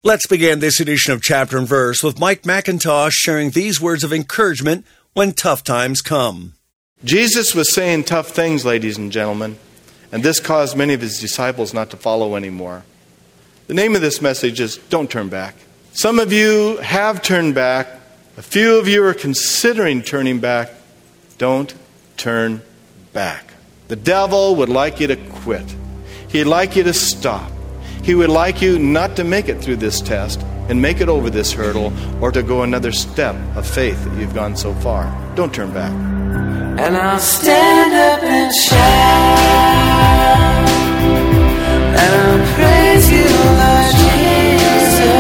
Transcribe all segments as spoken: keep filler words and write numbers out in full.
Let's begin this edition of Chapter and Verse with Mike McIntosh sharing these words of encouragement when tough times come. Jesus was saying tough things, ladies and gentlemen, and this caused many of his disciples not to follow anymore. The name of this message is Don't Turn Back. Some of you have turned back. A few of you are considering turning back. Don't turn back. The devil would like you to quit. He'd like you to stop. He would like you not to make it through this test and make it over this hurdle or to go another step of faith that you've gone so far. Don't turn back. And I'll stand up and shout, and I'll praise you, Lord Jesus.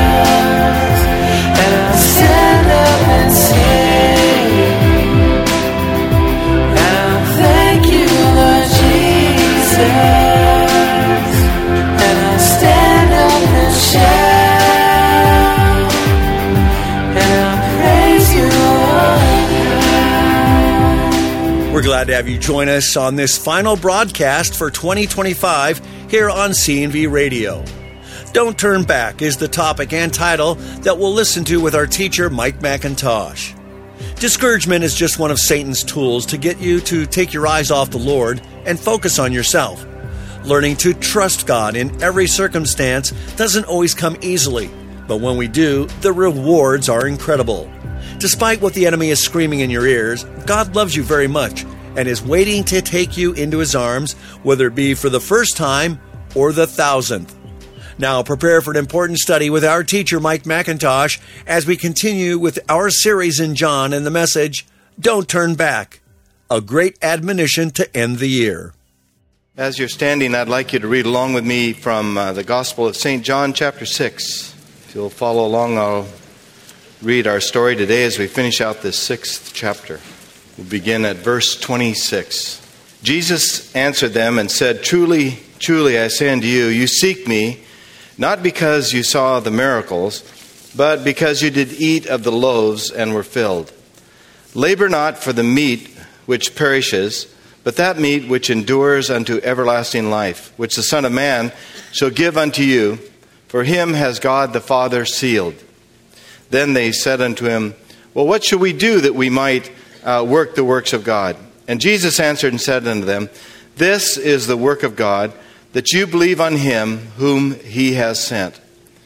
And I'll stand up and sing, and I'll thank you, Lord Jesus. We're glad to have you join us on this final broadcast for twenty twenty-five here on C and V Radio. Don't Turn Back is the topic and title that we'll listen to with our teacher, Mike McIntosh. Discouragement is just one of Satan's tools to get you to take your eyes off the Lord and focus on yourself. Learning to trust God in every circumstance doesn't always come easily, but when we do, the rewards are incredible. Despite what the enemy is screaming in your ears, God loves you very much and is waiting to take you into His arms, whether it be for the first time or the thousandth. Now prepare for an important study with our teacher, Mike McIntosh, as we continue with our series in John and the message, Don't Turn Back, a great admonition to end the year. As you're standing, I'd like you to read along with me from uh, the Gospel of Saint John, chapter six. If you'll follow along, I'll read our story today as we finish out this sixth chapter. We'll begin at verse twenty-six. Jesus answered them and said, Truly, truly, I say unto you, you seek me, not because you saw the miracles, but because you did eat of the loaves and were filled. Labor not for the meat which perishes, but that meat which endures unto everlasting life, which the Son of Man shall give unto you, for him has God the Father sealed. Then they said unto him, Well, what shall we do that we might uh, work the works of God? And Jesus answered and said unto them, This is the work of God, that you believe on him whom he has sent.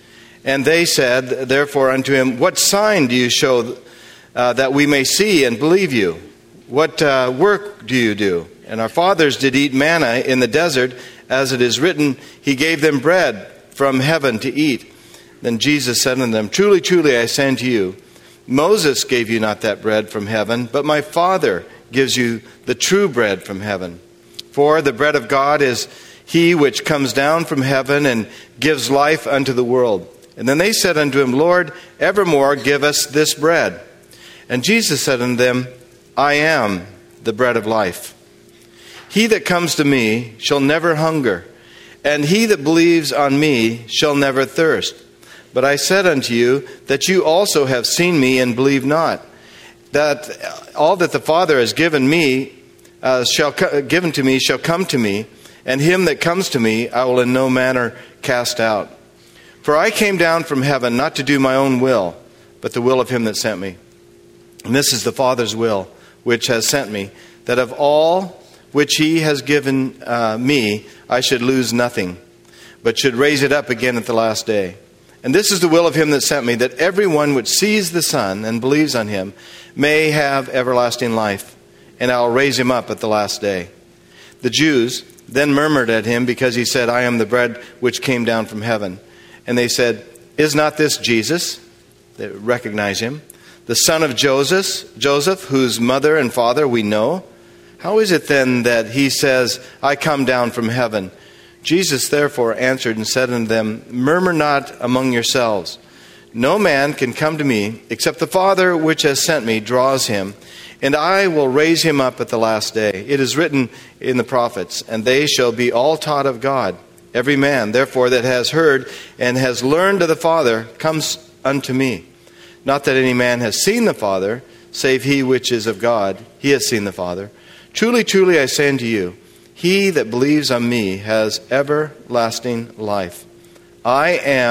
And they said therefore unto him, What sign do you show uh, that we may see and believe you? What uh, work do you do? And our fathers did eat manna in the desert, as it is written, He gave them bread from heaven to eat. Then Jesus said unto them, Truly, truly, I say unto you, Moses gave you not that bread from heaven, but my Father gives you the true bread from heaven. For the bread of God is he which comes down from heaven and gives life unto the world. And then they said unto him, Lord, evermore give us this bread. And Jesus said unto them, I am the bread of life. He that comes to me shall never hunger, and he that believes on me shall never thirst. But I said unto you that you also have seen me and believe not. That all that the Father has given me uh, shall co- given to me shall come to me, and him that comes to me I will in no manner cast out. For I came down from heaven not to do my own will, but the will of him that sent me. And this is the Father's will, which has sent me, that of all which he has given uh, me I should lose nothing, but should raise it up again at the last day. And this is the will of him that sent me, that everyone which sees the Son and believes on him may have everlasting life, and I will raise him up at the last day. The Jews then murmured at him because he said, I am the bread which came down from heaven. And they said, Is not this Jesus? They recognize him. The son of Joseph, Joseph, whose mother and father we know. How is it then that he says, I come down from heaven? Jesus therefore answered and said unto them, Murmur not among yourselves. No man can come to me, except the Father which has sent me draws him, and I will raise him up at the last day. It is written in the prophets, and they shall be all taught of God. Every man, therefore, that has heard and has learned of the Father comes unto me. Not that any man has seen the Father, save he which is of God. He has seen the Father. Truly, truly, I say unto you, he that believes on me has everlasting life. I am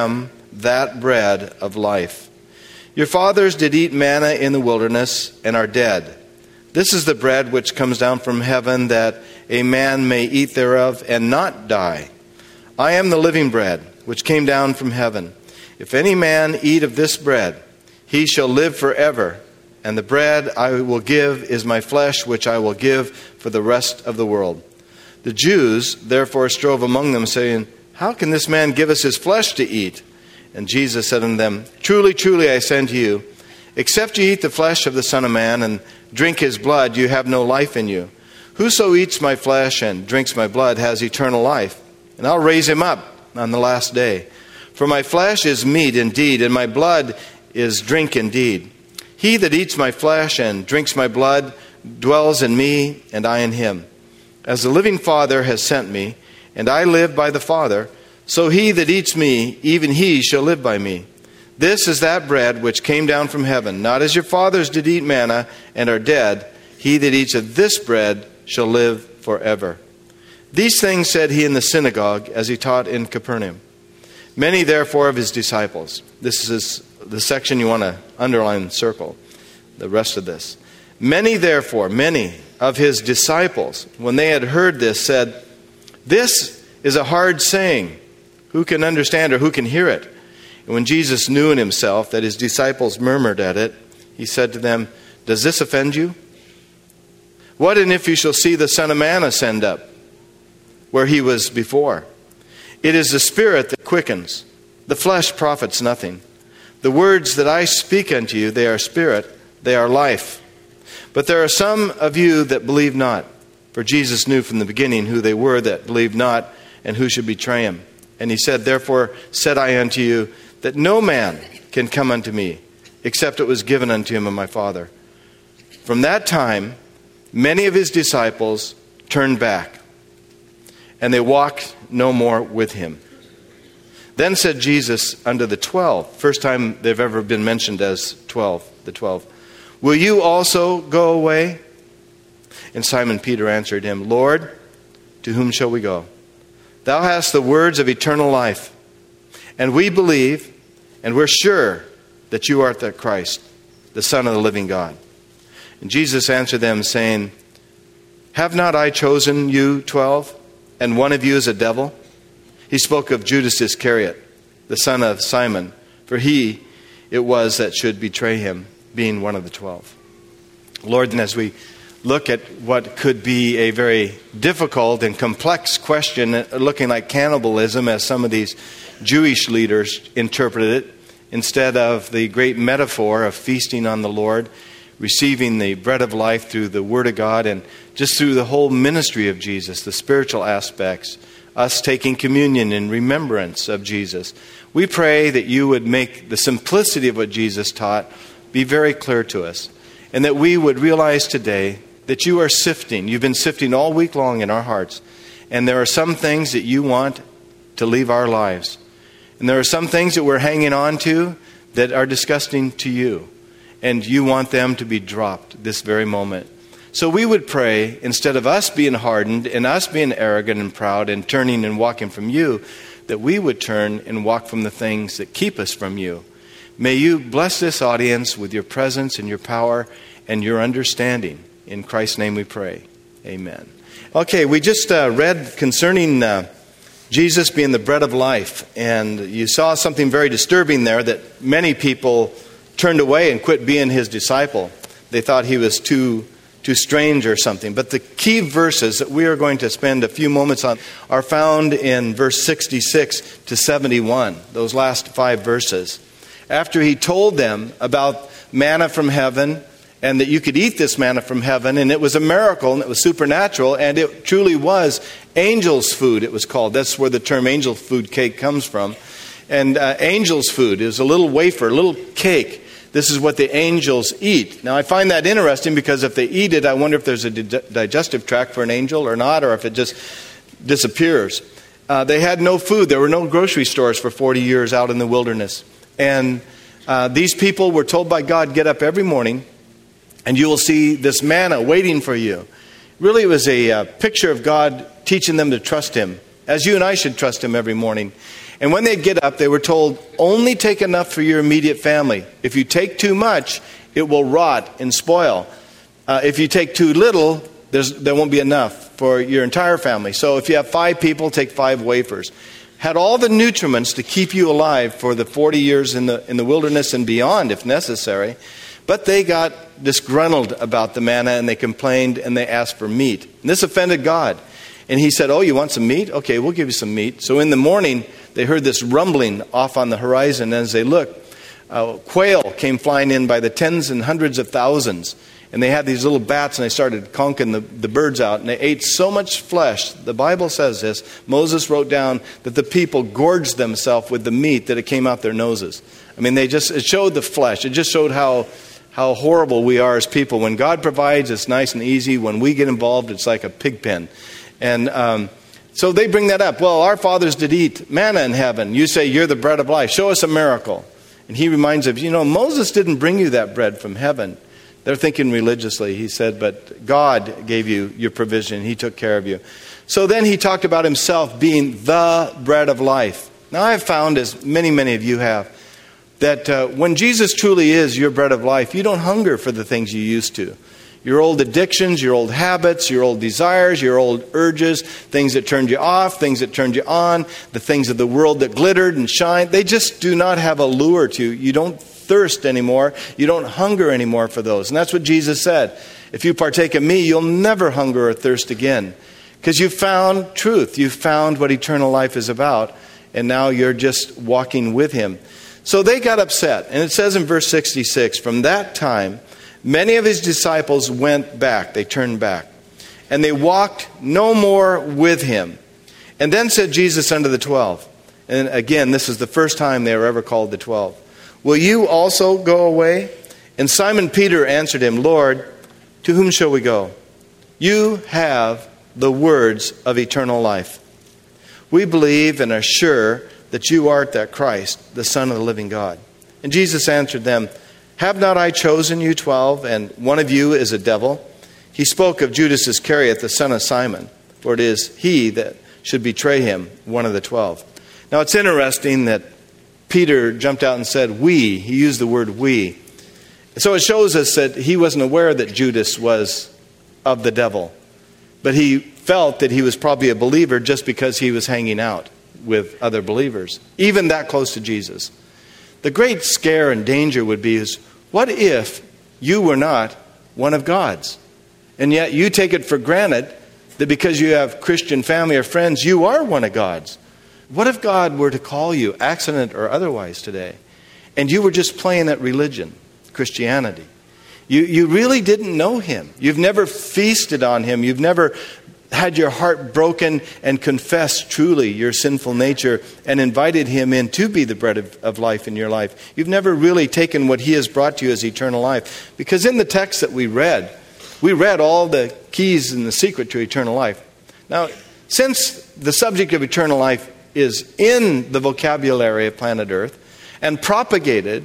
that bread of life. Your fathers did eat manna in the wilderness and are dead. This is the bread which comes down from heaven, that a man may eat thereof and not die. I am the living bread which came down from heaven. If any man eat of this bread, he shall live forever. And the bread I will give is my flesh, which I will give for the rest of the world. The Jews therefore strove among them, saying, How can this man give us his flesh to eat? And Jesus said unto them, Truly, truly, I say unto you, except ye eat the flesh of the Son of Man and drink his blood, you have no life in you. Whoso eats my flesh and drinks my blood has eternal life, and I'll raise him up on the last day. For my flesh is meat indeed, and my blood is drink indeed. He that eats my flesh and drinks my blood dwells in me, and I in him. As the living Father has sent me, and I live by the Father, so he that eats me, even he shall live by me. This is that bread which came down from heaven, not as your fathers did eat manna and are dead. He that eats of this bread shall live forever. These things said he in the synagogue as he taught in Capernaum. Many therefore of his disciples, this is the section you want to underline and circle, the rest of this. Many therefore, many of his disciples, when they had heard this, said, This is a hard saying. Who can understand or who can hear it? And when Jesus knew in himself that his disciples murmured at it, he said to them, Does this offend you? What and if you shall see the Son of Man ascend up, where he was before? It is the Spirit that quickens. The flesh profits nothing. The words that I speak unto you, they are spirit, they are life. But there are some of you that believe not. For Jesus knew from the beginning who they were that believed not, and who should betray him. And he said, Therefore said I unto you, that no man can come unto me, except it was given unto him of my Father. From that time, many of his disciples turned back, and they walked no more with him. Then said Jesus unto the twelve, first time they've ever been mentioned as twelve, the twelve, Will you also go away? And Simon Peter answered him, Lord, to whom shall we go? Thou hast the words of eternal life, and we believe, and we're sure that you art the Christ, the Son of the living God. And Jesus answered them, saying, Have not I chosen you twelve, and one of you is a devil? He spoke of Judas Iscariot, the son of Simon, for he it was that should betray him, being one of the twelve. Lord, and as we look at what could be a very difficult and complex question, looking like cannibalism as some of these Jewish leaders interpreted it, instead of the great metaphor of feasting on the Lord, receiving the bread of life through the Word of God, and just through the whole ministry of Jesus, the spiritual aspects, us taking communion in remembrance of Jesus. We pray that you would make the simplicity of what Jesus taught be very clear to us, and that we would realize today that you are sifting. You've been sifting all week long in our hearts. And there are some things that you want to leave our lives. And there are some things that we're hanging on to that are disgusting to you. And you want them to be dropped this very moment. So we would pray, instead of us being hardened and us being arrogant and proud and turning and walking from you, that we would turn and walk from the things that keep us from you. May you bless this audience with your presence and your power and your understanding. In Christ's name we pray. Amen. Okay, we just uh, read concerning uh, Jesus being the bread of life. And you saw something very disturbing there, that many people turned away and quit being his disciple. They thought he was too, too strange or something. But the key verses that we are going to spend a few moments on are found in verse sixty-six to seventy-one, those last five verses. After he told them about manna from heaven, and that you could eat this manna from heaven, and it was a miracle, and it was supernatural, and it truly was angel's food, it was called. That's where the term angel food cake comes from. And uh, angel's food is a little wafer, a little cake. This is what the angels eat. Now, I find that interesting, because if they eat it, I wonder if there's a di- digestive tract for an angel or not, or if it just disappears. Uh, they had no food. There were no grocery stores for forty years out in the wilderness. And uh, these people were told by God, get up every morning, and you will see this manna waiting for you. Really, it was a uh, picture of God teaching them to trust him, as you and I should trust him every morning. And when they'd get up, they were told, only take enough for your immediate family. If you take too much, it will rot and spoil. Uh, if you take too little, there's, there won't be enough for your entire family. So if you have five people, take five wafers. Had all the nutriments to keep you alive for the forty years in the in the wilderness and beyond, if necessary. But they got disgruntled about the manna, and they complained, and they asked for meat. And this offended God. And he said, oh, you want some meat? Okay, we'll give you some meat. So in the morning, they heard this rumbling off on the horizon. And as they looked, uh, quail came flying in by the tens and hundreds of thousands. And they had these little bats, and they started conking the, the birds out. And they ate so much flesh. The Bible says this. Moses wrote down that the people gorged themselves with the meat that it came out their noses. I mean, they just it showed the flesh. It just showed how, how horrible we are as people. When God provides, it's nice and easy. When we get involved, it's like a pig pen. And um, so they bring that up. Well, our fathers did eat manna in heaven. You say you're the bread of life. Show us a miracle. And he reminds them, you know, Moses didn't bring you that bread from heaven. They're thinking religiously. He said, but God gave you your provision. He took care of you. So then he talked about himself being the bread of life. Now I've found, as many, many of you have, that uh, when Jesus truly is your bread of life, you don't hunger for the things you used to. Your old addictions, your old habits, your old desires, your old urges, things that turned you off, things that turned you on, the things of the world that glittered and shined, they just do not have a lure to you. You don't thirst anymore. You don't hunger anymore for those. And that's what Jesus said. If you partake of me, you'll never hunger or thirst again. Because you've found truth. You've found what eternal life is about. And now you're just walking with him. So they got upset. And it says in verse sixty-six, from that time, many of his disciples went back. They turned back. And they walked no more with him. And then said Jesus unto the twelve. And again, this is the first time they were ever called the twelve. Will you also go away? And Simon Peter answered him, Lord, to whom shall we go? You have the words of eternal life. We believe and are sure that you art that Christ, the Son of the living God. And Jesus answered them, have not I chosen you twelve, and one of you is a devil? He spoke of Judas Iscariot, the son of Simon, for it is he that should betray him, one of the twelve. Now it's interesting that Peter jumped out and said, we. He used the word we. So it shows us that he wasn't aware that Judas was of the devil. But he felt that he was probably a believer just because he was hanging out with other believers, even that close to Jesus. The great scare and danger would be is, what if you were not one of God's? And yet you take it for granted that because you have Christian family or friends, you are one of God's. What if God were to call you, accident or otherwise today, and you were just playing at religion, Christianity? You, you really didn't know him. You've never feasted on him. You've never had your heart broken and confessed truly your sinful nature and invited him in to be the bread of, of life in your life. You've never really taken what he has brought to you as eternal life. Because in the text that we read, we read all the keys and the secret to eternal life. Now, since the subject of eternal life is in the vocabulary of planet Earth and propagated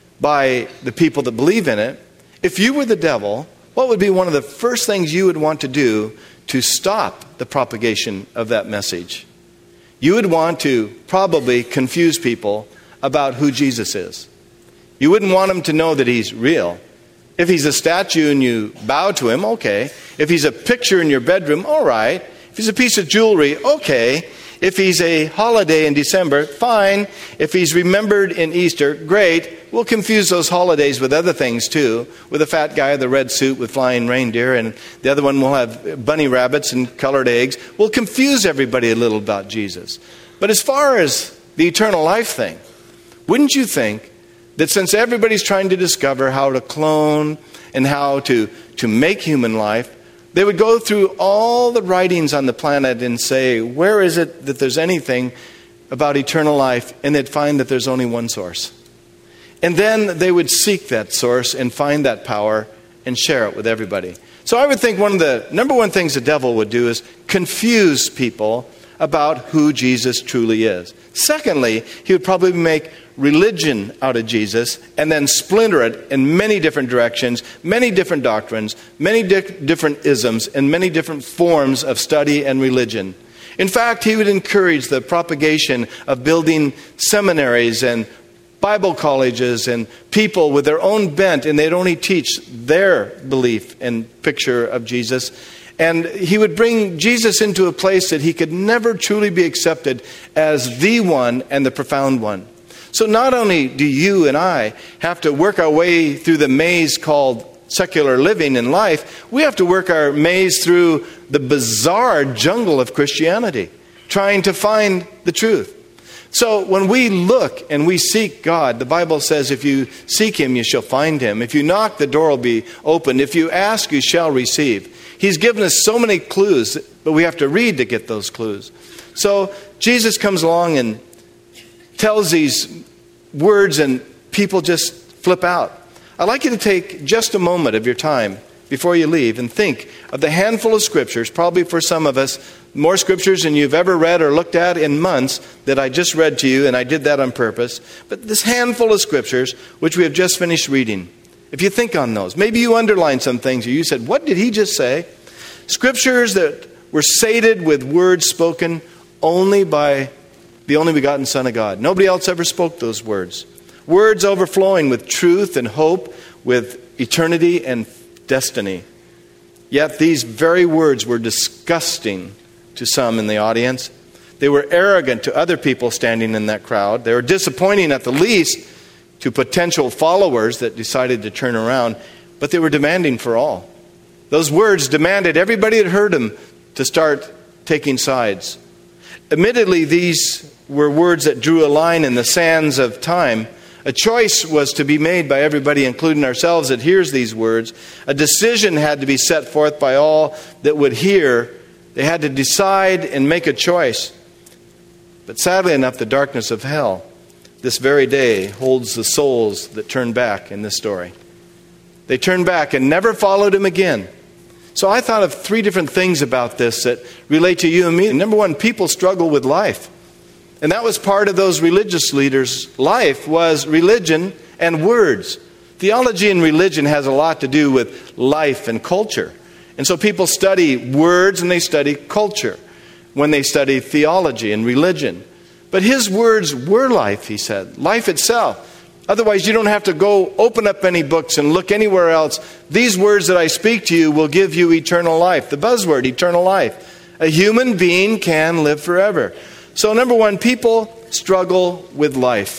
by the people that believe in it, if you were the devil, what would be one of the first things you would want to do to stop the propagation of that message? You would want to probably confuse people about who Jesus is. You wouldn't want them to know that he's real. If he's a statue and you bow to him, okay. If he's a picture in your bedroom, all right. If he's a piece of jewelry, okay. If he's a holiday in December, fine. If he's remembered in Easter, great. We'll confuse those holidays with other things too. With a fat guy with a red suit with flying reindeer, and the other one will have bunny rabbits and colored eggs. We'll confuse everybody a little about Jesus. But as far as the eternal life thing, wouldn't you think that since everybody's trying to discover how to clone and how to, to make human life, they would go through all the writings on the planet and say, where is it that there's anything about eternal life? And they'd find that there's only one source. And then they would seek that source and find that power and share it with everybody. So I would think one of the number one things the devil would do is confuse people about who Jesus truly is. Secondly, he would probably make religion out of Jesus and then splinter it in many different directions, many different doctrines, many di- different isms, and many different forms of study and religion. In fact, he would encourage the propagation of building seminaries and Bible colleges and people with their own bent, and they'd only teach their belief and picture of Jesus. And he would bring Jesus into a place that he could never truly be accepted as the one and the profound one. So not only do you and I have to work our way through the maze called secular living in life, we have to work our maze through the bizarre jungle of Christianity, trying to find the truth. So when we look and we seek God, the Bible says if you seek Him, you shall find Him. If you knock, the door will be opened. If you ask, you shall receive. He's given us so many clues, but we have to read to get those clues. So Jesus comes along and tells these words, and people just flip out. I'd like you to take just a moment of your time before you leave and think of the handful of scriptures, probably for some of us, more scriptures than you've ever read or looked at in months that I just read to you, and I did that on purpose. But this handful of scriptures, which we have just finished reading, if you think on those, maybe you underlined some things, or you said, what did he just say? Scriptures that were sated with words spoken only by the only begotten Son of God. Nobody else ever spoke those words. Words overflowing with truth and hope, with eternity and destiny. Yet these very words were disgusting to some in the audience. They were arrogant to other people standing in that crowd. They were disappointing at the least to potential followers that decided to turn around. But they were demanding for all. Those words demanded everybody that heard them to start taking sides. Admittedly, these were words that drew a line in the sands of time. A choice was to be made by everybody, including ourselves, that hears these words. A decision had to be set forth by all that would hear. They had to decide and make a choice. But sadly enough, the darkness of hell, this very day, holds the souls that turn back in this story. They turned back and never followed him again. So I thought of three different things about this that relate to you and me. Number one, people struggle with life. And that was part of those religious leaders' life, was religion and words. Theology and religion has a lot to do with life and culture. And so people study words and they study culture when they study theology and religion. But his words were life, he said. Life itself. Otherwise, you don't have to go open up any books and look anywhere else. These words that I speak to you will give you eternal life. The buzzword, eternal life. A human being can live forever. So number one, people struggle with life.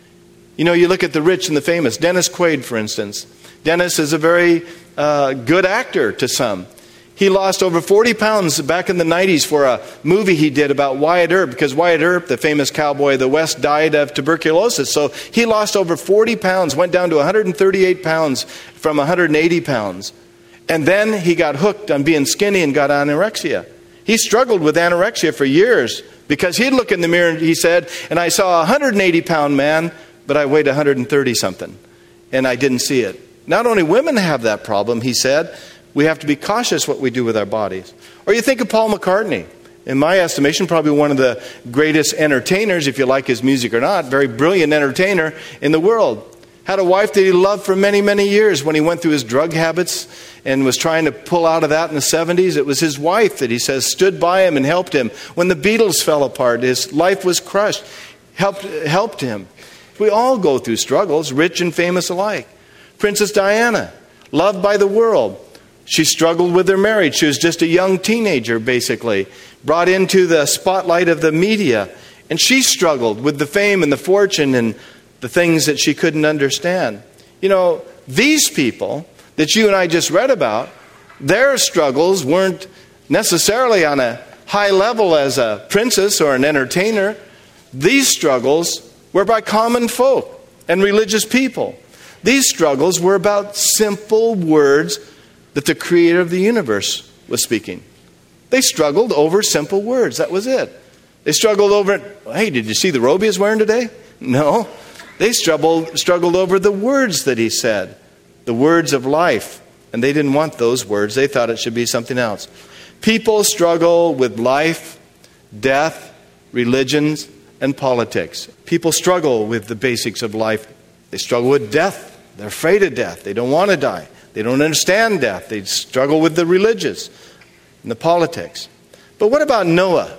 You know, you look at the rich and the famous. Dennis Quaid, for instance. Dennis is a very uh, good actor to some. He lost over forty pounds back in the nineties for a movie he did about Wyatt Earp, because Wyatt Earp, the famous cowboy of the West, died of tuberculosis. So he lost over forty pounds, went down to one hundred thirty-eight pounds from one hundred eighty pounds. And then he got hooked on being skinny and got anorexia. He struggled with anorexia for years because he'd look in the mirror and he said, and I saw a one hundred eighty pound man, but I weighed one hundred thirty something. And I didn't see it. Not only women have that problem, he said, we have to be cautious what we do with our bodies. Or you think of Paul McCartney. In my estimation, probably one of the greatest entertainers, if you like his music or not, very brilliant entertainer in the world. Had a wife that he loved for many, many years. When he went through his drug habits and was trying to pull out of that in the seventies, it was his wife that he says stood by him and helped him. When the Beatles fell apart, his life was crushed, helped, helped him. We all go through struggles, rich and famous alike. Princess Diana, loved by the world. She struggled with her marriage. She was just a young teenager, basically, brought into the spotlight of the media. And she struggled with the fame and the fortune and the things that she couldn't understand. You know, these people that you and I just read about, their struggles weren't necessarily on a high level as a princess or an entertainer. These struggles were by common folk and religious people. These struggles were about simple words that the creator of the universe was speaking. They struggled over simple words. That was it. They struggled over, hey, did you see the robe he was wearing today? No. They struggled, struggled over the words that he said, the words of life. And they didn't want those words. They thought it should be something else. People struggle with life, death, religions, and politics. People struggle with the basics of life. They struggle with death. They're afraid of death. They don't want to die. They don't understand death. They struggle with the religious and the politics. But what about Noah?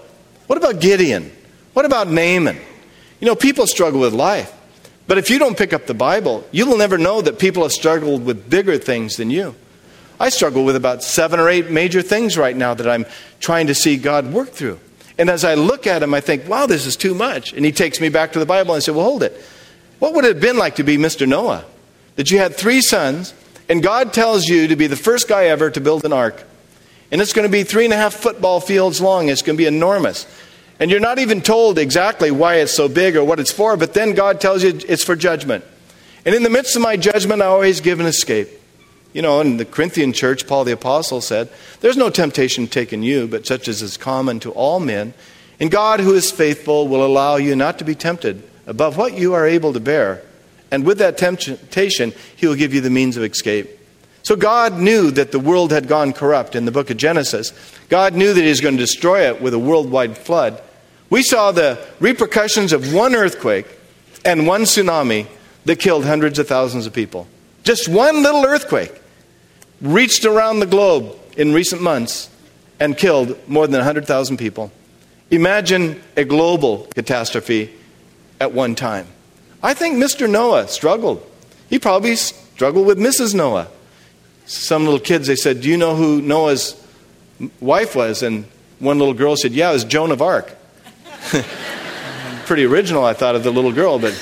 What about Gideon? What about Naaman? You know, people struggle with life. But if you don't pick up the Bible, you will never know that people have struggled with bigger things than you. I struggle with about seven or eight major things right now that I'm trying to see God work through. And as I look at him, I think, wow, this is too much. And he takes me back to the Bible and I say, well, hold it. What would it have been like to be Mister Noah? That you had three sons, and God tells you to be the first guy ever to build an ark. And it's going to be three and a half football fields long. It's going to be enormous. And you're not even told exactly why it's so big or what it's for, but then God tells you it's for judgment. And in the midst of my judgment, I always give an escape. You know, in the Corinthian church, Paul the Apostle said, there's no temptation taken you, but such as is common to all men. And God, who is faithful, will allow you not to be tempted above what you are able to bear. And with that temptation, he will give you the means of escape. So God knew that the world had gone corrupt in the book of Genesis. God knew that he was going to destroy it with a worldwide flood. We saw the repercussions of one earthquake and one tsunami that killed hundreds of thousands of people. Just one little earthquake reached around the globe in recent months and killed more than one hundred thousand people. Imagine a global catastrophe at one time. I think Mister Noah struggled. He probably struggled with Missus Noah. Some little kids, they said, do you know who Noah's wife was? And one little girl said, yeah, it was Joan of Arc. Pretty original, I thought, of the little girl. But,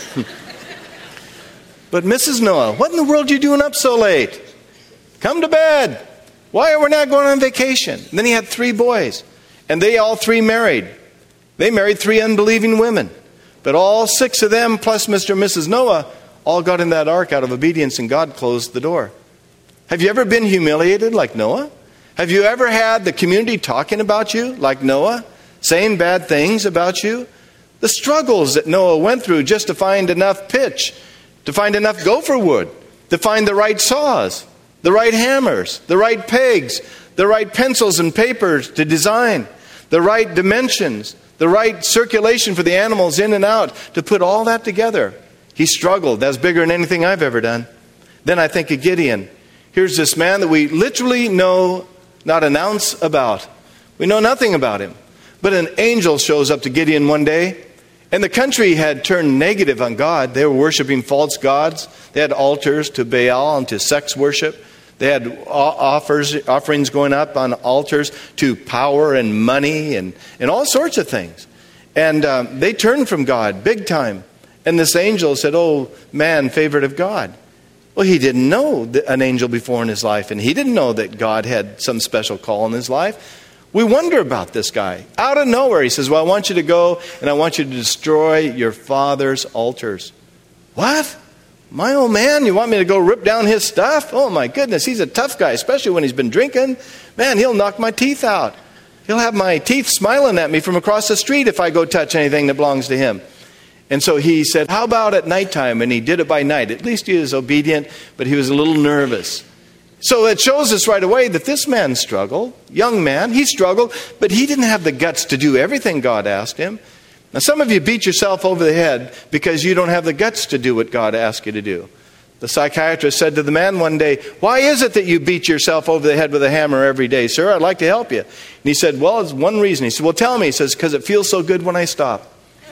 but Missus Noah, what in the world are you doing up so late? Come to bed. Why are we not going on vacation? And then he had three boys, and they all three married. They married three unbelieving women. But all six of them, plus Mister and Missus Noah, all got in that ark out of obedience, and God closed the door. Have you ever been humiliated like Noah? Have you ever had the community talking about you like Noah? Saying bad things about you? The struggles that Noah went through just to find enough pitch, to find enough gopher wood, to find the right saws, the right hammers, the right pegs, the right pencils and papers to design, the right dimensions, the right circulation for the animals in and out, to put all that together. He struggled. That's bigger than anything I've ever done. Then I think of Gideon. Here's this man that we literally know not an ounce about. We know nothing about him. But an angel shows up to Gideon one day, and the country had turned negative on God. They were worshiping false gods. They had altars to Baal and to sex worship. They had offers, offerings going up on altars to power and money and, and all sorts of things. And um, they turned from God big time. And this angel said, oh, man, favorite of God. Well, he didn't know an angel before in his life, and he didn't know that God had some special call in his life. We wonder about this guy. Out of nowhere, he says, well, I want you to go and I want you to destroy your father's altars. What? My old man, you want me to go rip down his stuff? Oh, my goodness, he's a tough guy, especially when he's been drinking. Man, he'll knock my teeth out. He'll have my teeth smiling at me from across the street if I go touch anything that belongs to him. And so he said, how about at nighttime? And he did it by night. At least he was obedient, but he was a little nervous. So it shows us right away that this man struggled, young man, he struggled, but he didn't have the guts to do everything God asked him. Now some of you beat yourself over the head because you don't have the guts to do what God asked you to do. The psychiatrist said to the man one day, why is it that you beat yourself over the head with a hammer every day? Sir, I'd like to help you. And he said, well, it's one reason. He said, well, tell me. He says, because it feels so good when I stop.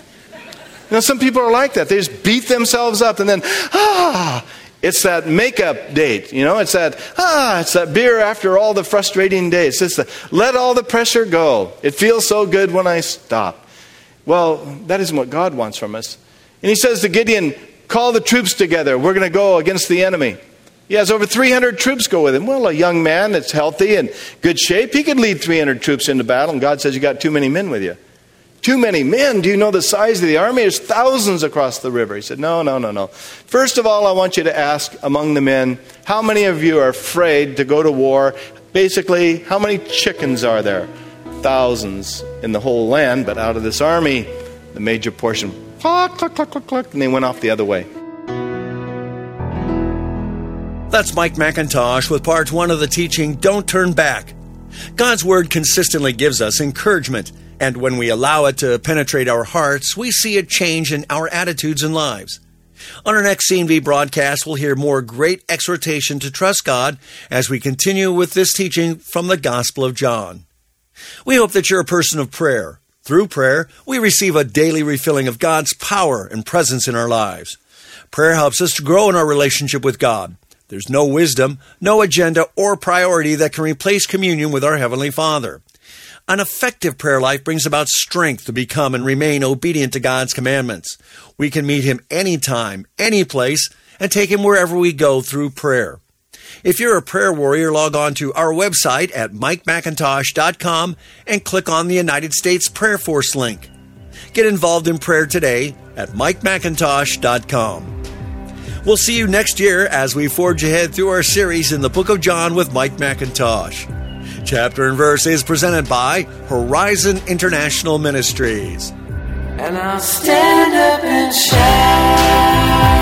You know, some people are like that. They just beat themselves up and then, ah, it's that makeup date. You know, it's that, ah, it's that beer after all the frustrating days. It's the, let all the pressure go. It feels so good when I stop. Well, that isn't what God wants from us. And he says to Gideon, call the troops together. We're going to go against the enemy. He has over three hundred troops go with him. Well, a young man that's healthy and good shape, he could lead three hundred troops into battle. And God says, you got too many men with you. Too many men. Do you know the size of the army? There's thousands across the river. He said, no, no, no, no. First of all, I want you to ask among the men, how many of you are afraid to go to war? Basically, how many chickens are there? Thousands in the whole land, but out of this army, the major portion, cluck, cluck, cluck, cluck, cluck, and they went off the other way. That's Mike McIntosh with part one of the teaching, Don't Turn Back. God's Word consistently gives us encouragement, and when we allow it to penetrate our hearts, we see a change in our attitudes and lives. On our next C N V broadcast, we'll hear more great exhortation to trust God as we continue with this teaching from the Gospel of John. We hope that you're a person of prayer. Through prayer, we receive a daily refilling of God's power and presence in our lives. Prayer helps us to grow in our relationship with God. There's no wisdom, no agenda, or priority that can replace communion with our Heavenly Father. An effective prayer life brings about strength to become and remain obedient to God's commandments. We can meet Him anytime, any place, and take Him wherever we go through prayer. If you're a prayer warrior, log on to our website at mike macintosh dot com and click on the United States Prayer Force link. Get involved in prayer today at mike macintosh dot com. We'll see you next year as we forge ahead through our series in the Book of John with Mike McIntosh. Chapter and Verse is presented by Horizon International Ministries. And I'll stand up and shout.